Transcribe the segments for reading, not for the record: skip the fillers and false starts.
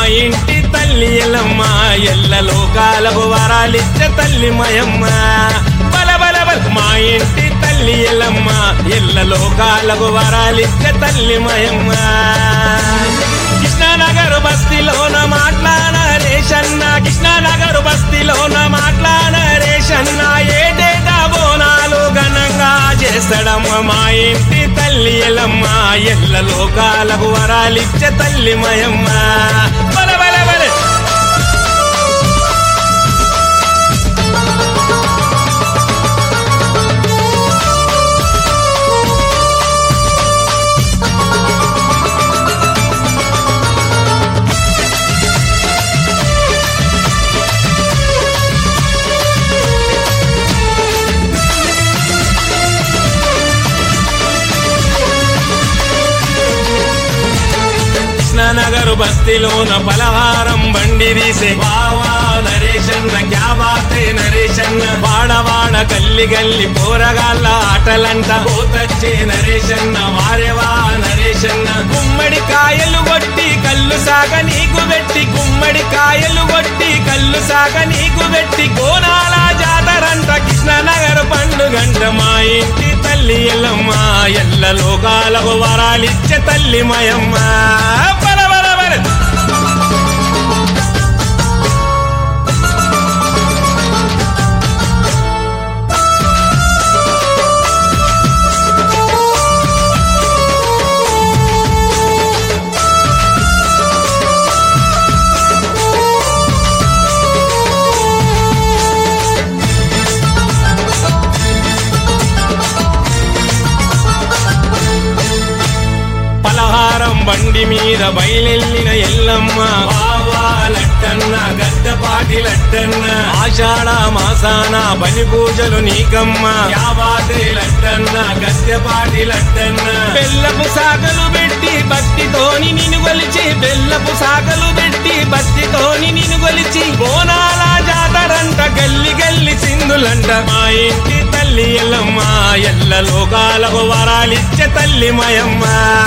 ఇంటి తల్లి ఎల్లమ్మ ఎల్ల లోకాలకు వరాలిచ్చే తల్లి మయమ్మ బల బల బల మా ఇంటి తల్లి ఎల్లమ్మ ఎల్ల లోకాలకు వరాలిచ్చే తల్లి మయమ్మ కృష్ణానగర్ బస్తీలోన మాట్లాడ రేషన్న కృష్ణానగర్ బస్తీలోన మాట్లాడ రేషన్న ఏటేటా బోనాలు ఘనంగా చేస్తాడమ్మ మా ఇంటి తల్లి ఎల్లమ్మ ఎల్ల లోకాలకు వరాలిచ్చే తల్లి మయమ్మ బల బల బల నగరు బస్తీలోన పలహారం బండి తీసే వావా నరేషన్న క్యా బాతే నరేషన్న వాడవాడ గల్లి గల్లి పోరగాళ్ళ ఆటలంట పోతచ్చే నరేషన్న వారేవా నరేషన్న గుమ్మడి కాయలు కొట్టి కళ్ళు సాగ నీకు పెట్టి గుమ్మడి కాయలు కొట్టి కళ్ళు సాగ నీకు పెట్టి కోనాల జాతరంట కృష్ణనగర్ పండుగంట మా ఇంటి తల్లి ఎల్లమ్మ ఎల్ల లోకాలకు వరాలిచ్చే తల్లి మయమ్మ పలహారం బండి మీద బయలెల్లిన ఎల్లమ్మ వావా లట్టన్న గద్దపాటి లట్టన్న ఆషాఢ మాసాన బలి పూజలు నీకమ్మ యాబాతే లట్టన్న గద్దపాటి లట్టన్న బెల్లపు సాగలు పెట్టి భక్తితోని నిన్ను కొలిచి బెల్లపు సాగలు పెట్టి భక్తితోని నిన్ను కొలిచి బోనాల జాతరంట గల్లి గల్లి సింధులంట మా ఇంటి తల్లి ఎల్లమ్మ ఎల్ల లోకాలకు వరాలిచ్చే తల్లి మయమ్మ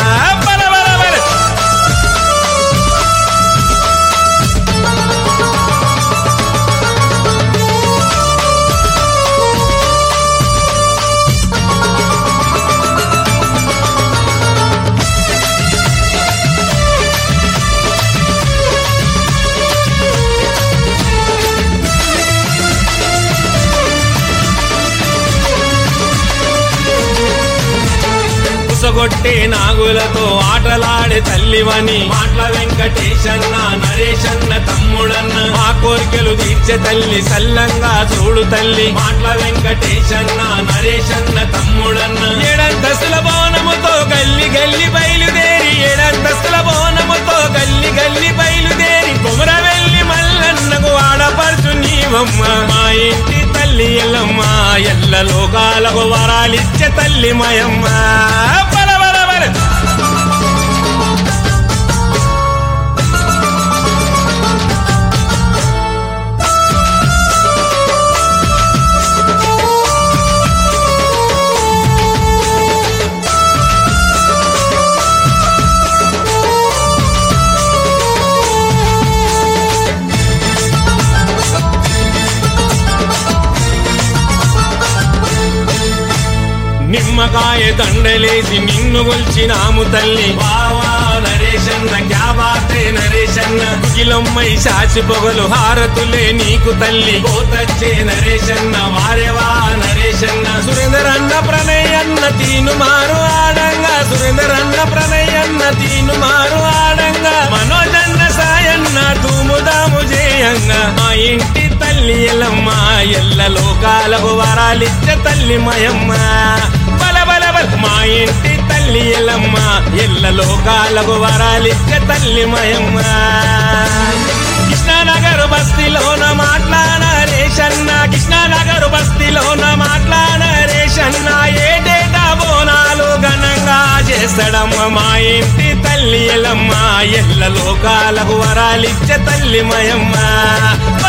కొట్టే నాగులతో ఆటలాడే తల్లివని మాటల వెంకటేశన్న నరేషన్న తమ్ముడన్న మా కోరికలు తీర్చే తల్లి సల్లంగా చూడు తల్లి మాటల వెంకటేశన్న నరేషన్న తమ్ముడన్న ఏడంతస్తుల బోనముతో గల్లి గల్లి బయలుదేరి ఏడంతస్తుల బోనముతో గల్లి గల్లి బయలుదేరి కుమరవెల్లి మల్లన్నకు ఆడపరచు నీవమ్మ మా ఇంటి తల్లి ఎల్లమ్మ ఎల్ల లోకాలకు వరాలిచ్చే తల్లి మయమ్మ నిమ్మకాయ దండలేసి నిన్ను గొల్చినాము తల్లి వావా నరేషన్న క్యా బాతే నరేషన్న కిలొమ్మై సాచి పొగలు హారతులే నీకు తల్లి పోతచ్చే నరేషన్న వారేవా నరేషన్న సురేందరన్న ప్రణయన్న తీను మారు ఆడంగా సురేందరన్న ప్రణయన్న తీను మారు ఆడంగా మనోజన్న సాయన్న తూముదాము జేయంగా మా ఇంటి తల్లి ఎల్లమ్మ ఎల్ల లోకాలకు వరాలిచ్చే తల్లి మయమ్మ బల బల బల మా ఇంటి తల్లి ఎల్లమ్మ ఎల్ల లోకాలకు వరాలిచ్చే తల్లి మయమ్మ కృష్ణానగర్ బస్తీలోన మాట్లాడ రేషన్న కృష్ణానగర్ బస్తీలోన మాట్లాడ రేషన్న ఏటేటా బోనాలు ఘనంగా చేస్తాడమ్మ మా ఇంటి తల్లి ఎల్లమ్మ ఎల్ల లోకాలకు వరాలిచ్చే తల్లి మయమ్మ